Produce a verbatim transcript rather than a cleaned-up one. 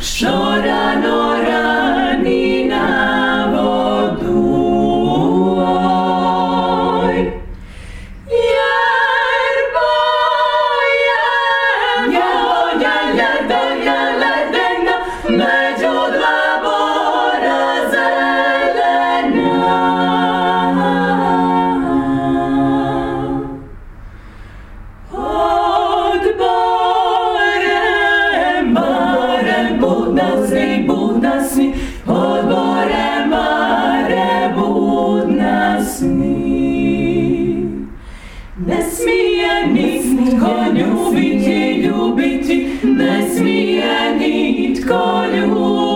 što rano rani na vodu. Oj, jer boja njevoja ledena, ledena, među dva bora zelena. Od borem, borem, budnasni, budnasni, od borem, mare, budnasni. Ne smije nitko ljubiti, ljubiti, ne smije nitko ljubiti.